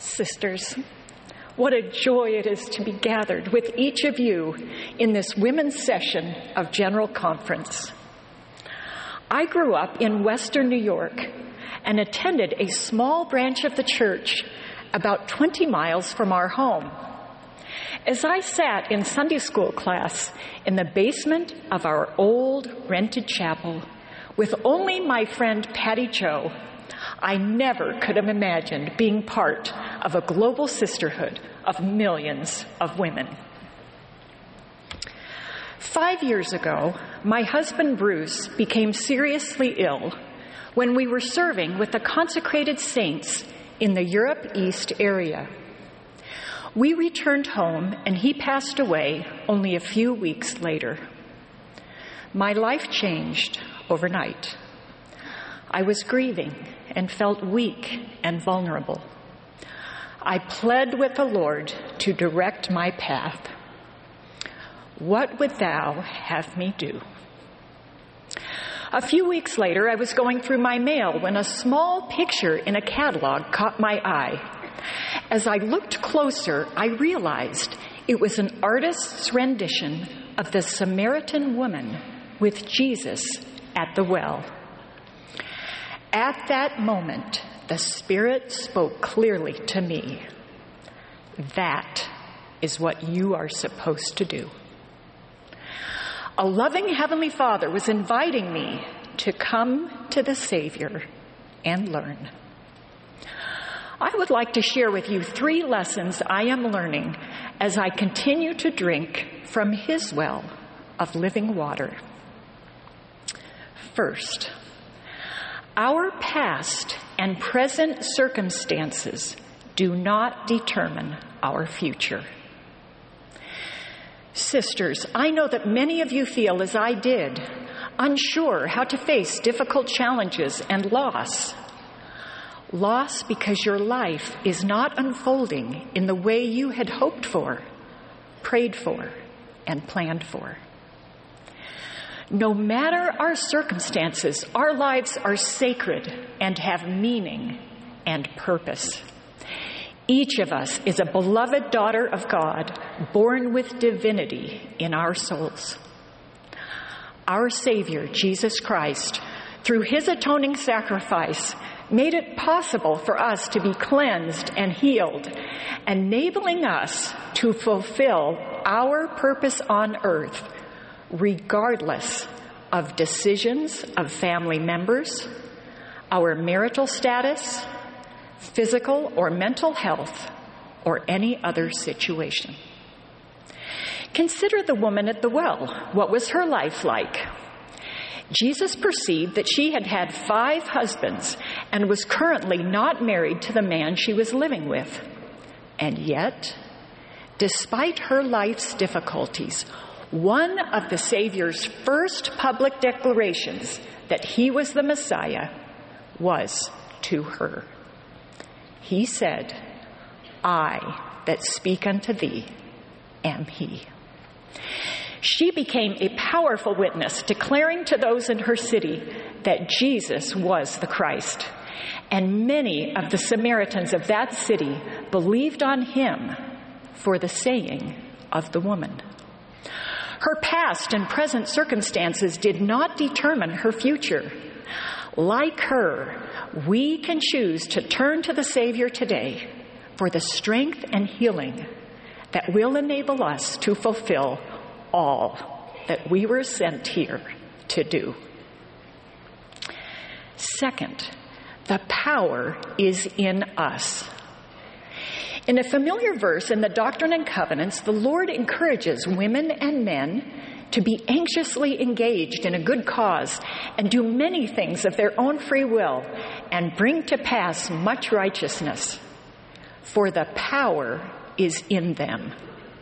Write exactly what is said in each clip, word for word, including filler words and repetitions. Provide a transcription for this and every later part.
Sisters, what a joy it is to be gathered with each of you in this women's session of General Conference. I grew up in Western New York and attended a small branch of the church about twenty miles from our home. As I sat in Sunday school class in the basement of our old rented chapel with only my friend Patty Jo, I never could have imagined being part of a global sisterhood of millions of women. Five years ago, my husband Bruce became seriously ill when we were serving with the consecrated saints in the Europe East area. We returned home and he passed away only a few weeks later. My life changed overnight. I was grieving and felt weak and vulnerable. I pled with the Lord to direct my path. What would thou have me do? A few weeks later, I was going through my mail when a small picture in a catalog caught my eye. As I looked closer, I realized it was an artist's rendition of the Samaritan woman with Jesus at the well. At that moment, the Spirit spoke clearly to me. That is what you are supposed to do. A loving Heavenly Father was inviting me to come to the Savior and learn. I would like to share with you three lessons I am learning as I continue to drink from His well of living water. First, our past and present circumstances do not determine our future. Sisters, I know that many of you feel as I did, unsure how to face difficult challenges and loss. Loss because your life is not unfolding in the way you had hoped for, prayed for, and planned for. No matter our circumstances, our lives are sacred and have meaning and purpose. Each of us is a beloved daughter of God, born with divinity in our souls. Our Savior, Jesus Christ, through His atoning sacrifice, made it possible for us to be cleansed and healed, enabling us to fulfill our purpose on earth, regardless of decisions of family members, our marital status, physical or mental health, or any other situation. Consider the woman at the well. What was her life like? Jesus perceived that she had had five husbands and was currently not married to the man she was living with. And yet, despite her life's difficulties, one of the Savior's first public declarations that He was the Messiah was to her. He said, I that speak unto thee am He. She became a powerful witness, declaring to those in her city that Jesus was the Christ. And many of the Samaritans of that city believed on Him for the saying of the woman. Her past and present circumstances did not determine her future. Like her, we can choose to turn to the Savior today for the strength and healing that will enable us to fulfill all that we were sent here to do. Second, the power is in us. In a familiar verse in the Doctrine and Covenants, the Lord encourages women and men to be anxiously engaged in a good cause and do many things of their own free will and bring to pass much righteousness, for the power is in them.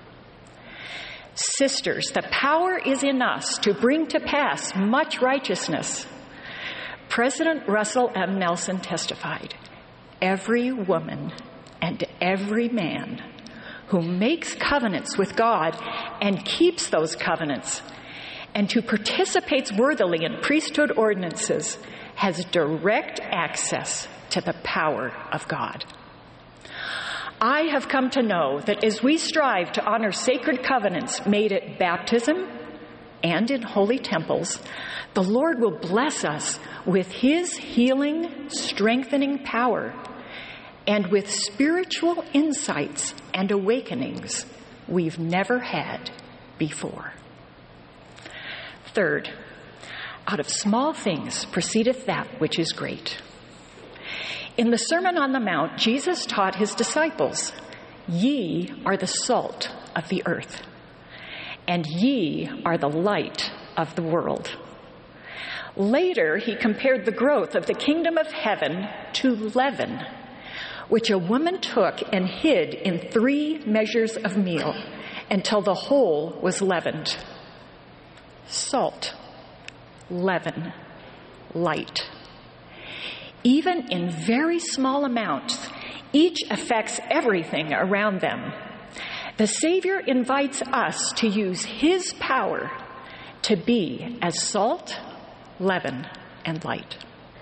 Sisters, the power is in us to bring to pass much righteousness. President Russell M. Nelson testified, every woman and every man who makes covenants with God and keeps those covenants and who participates worthily in priesthood ordinances has direct access to the power of God. I have come to know that as we strive to honor sacred covenants made at baptism and in holy temples, the Lord will bless us with his healing, strengthening power and with spiritual insights and awakenings we've never had before. Third, out of small things proceedeth that which is great. In the Sermon on the Mount, Jesus taught his disciples, "Ye are the salt of the earth, and ye are the light of the world." Later, he compared the growth of the kingdom of heaven to leaven, which a woman took and hid in three measures of meal until the whole was leavened. Salt, leaven, light. Even in very small amounts, each affects everything around them. The Savior invites us to use his power to be as salt, leaven, and light.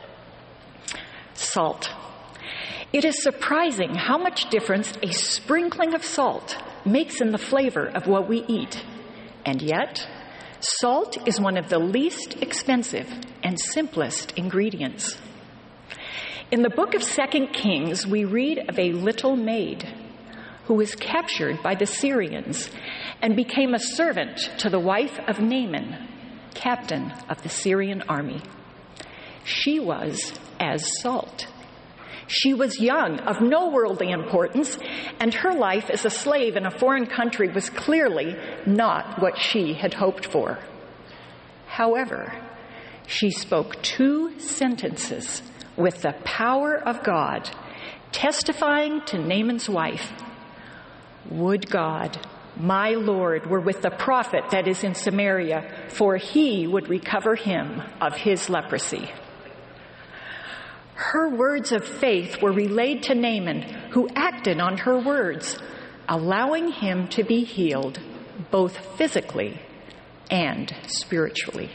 Salt. It is surprising how much difference a sprinkling of salt makes in the flavor of what we eat. And yet, salt is one of the least expensive and simplest ingredients. In the book of Second Kings, we read of a little maid who was captured by the Syrians and became a servant to the wife of Naaman, captain of the Syrian army. She was as salt. She was young, of no worldly importance, and her life as a slave in a foreign country was clearly not what she had hoped for. However, she spoke two sentences with the power of God, testifying to Naaman's wife, "Would God, my Lord, were with the prophet that is in Samaria, for he would recover him of his leprosy." Her words of faith were relayed to Naaman, who acted on her words, allowing him to be healed both physically and spiritually.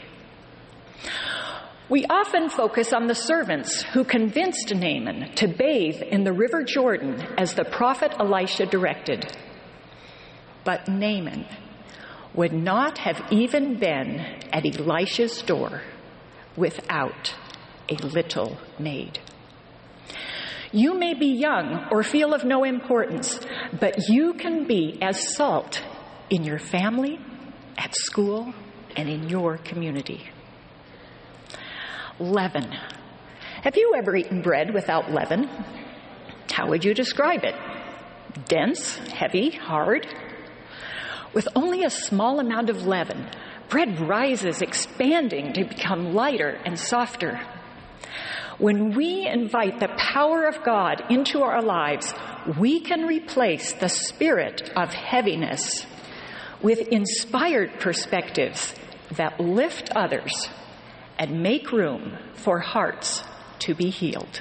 We often focus on the servants who convinced Naaman to bathe in the river Jordan as the prophet Elisha directed. But Naaman would not have even been at Elisha's door without a little maid. You may be young or feel of no importance, but you can be as salt in your family, at school, and in your community. Leaven. Have you ever eaten bread without leaven? How would you describe it? Dense, heavy, hard? With only a small amount of leaven, bread rises, expanding to become lighter and softer. When we invite the power of God into our lives, we can replace the spirit of heaviness with inspired perspectives that lift others and make room for hearts to be healed.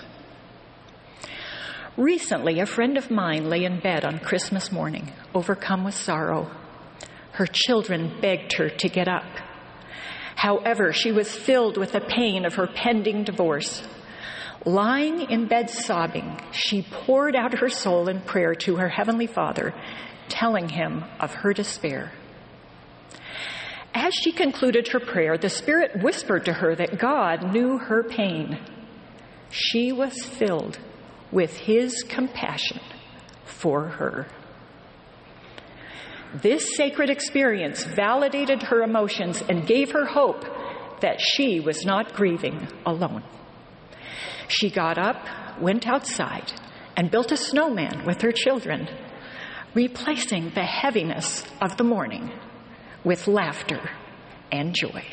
Recently, a friend of mine lay in bed on Christmas morning, overcome with sorrow. Her children begged her to get up. However, she was filled with the pain of her pending divorce. Lying in bed sobbing, she poured out her soul in prayer to her Heavenly Father, telling him of her despair. As she concluded her prayer, the Spirit whispered to her that God knew her pain. She was filled with his compassion for her. This sacred experience validated her emotions and gave her hope that she was not grieving alone. She got up, went outside, and built a snowman with her children, replacing the heaviness of the morning with laughter and joy.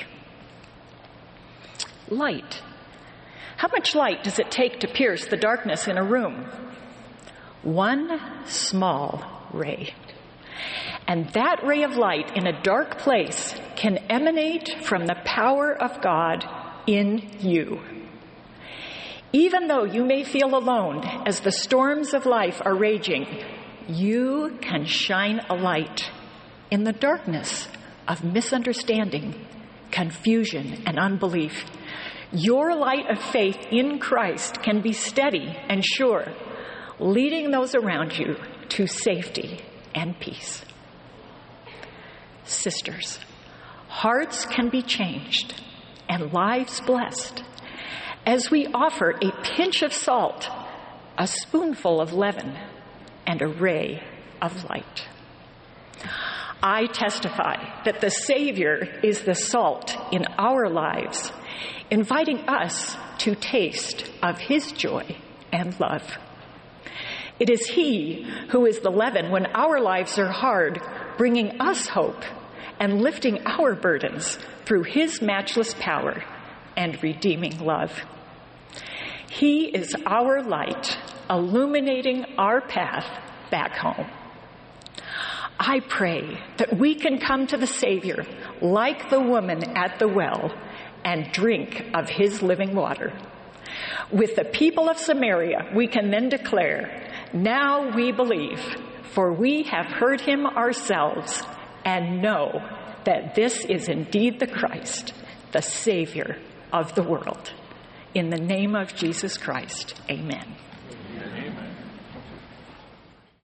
Light. How much light does it take to pierce the darkness in a room? One small ray. And that ray of light in a dark place can emanate from the power of God in you. Even though you may feel alone as the storms of life are raging, you can shine a light in the darkness of misunderstanding, confusion, and unbelief. Your light of faith in Christ can be steady and sure, leading those around you to safety and peace. Sisters, hearts can be changed and lives blessed as we offer a pinch of salt, a spoonful of leaven, and a ray of light. I testify that the Savior is the salt in our lives, inviting us to taste of his joy and love. It is he who is the leaven when our lives are hard, bringing us hope and lifting our burdens through his matchless power and redeeming love. He is our light, illuminating our path back home. I pray that we can come to the Savior like the woman at the well and drink of his living water. With the people of Samaria, we can then declare, "Now we believe, for we have heard him ourselves and know that this is indeed the Christ, the Savior of the world." In the name of Jesus Christ, amen.